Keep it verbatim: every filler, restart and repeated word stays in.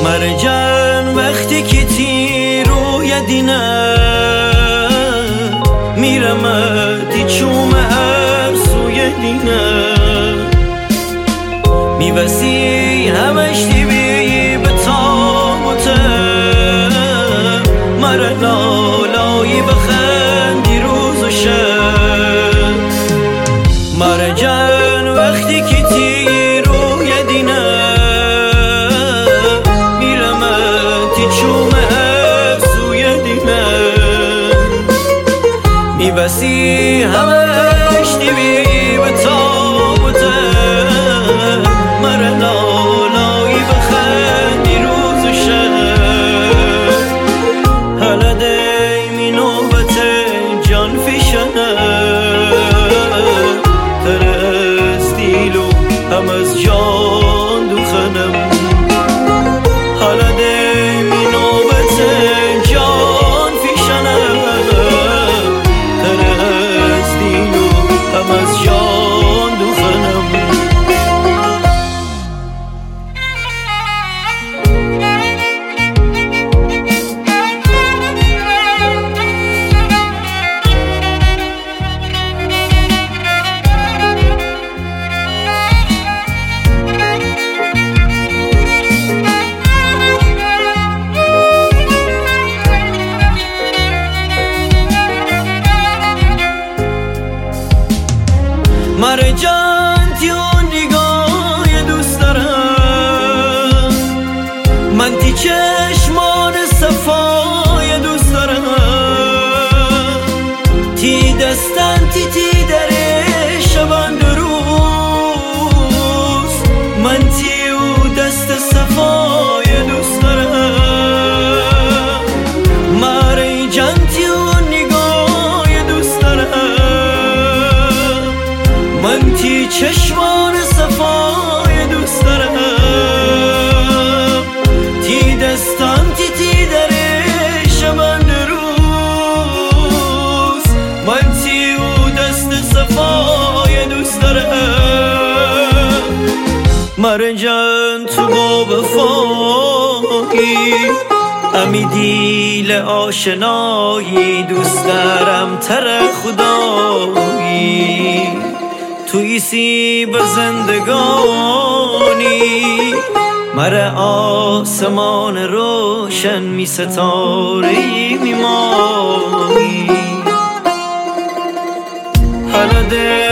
مرجان وقتی که تی روی دینه میرمدی چوم هر سوی دینه میبسی همش دیوی به تابوته مره لالایی بخندی روز و شب مرجان وقتی که تی روی دینه میرمدی چوم هر سوی دینه میبسی همش دیوی به تابوته مره لالایی بخندی روز و شب حالا دیمی نوبت جان فشانه تر از دیلو هم از جان دوخنم حالا دیمی نوبت جان فشانه تر از دیلو هم از جان دوخنم مرجان تیون نگاه دوست دارم من تی چشمان صفای دوست دارم تی دستان تی تی در شبان روز من تی او دست صفای دوست دارم مرجان تیون نگاه دوست دارم من تی چشمان صفای دوست دارم تی دستان تی تی در شبان روز من تی او دست صفای دوست دارم مرجان تو با وفایی امی دیل آشنایی دوست دارم تر خدایی توی سیب زندگانی مره آسمان روشن می ستاره می مانی حالا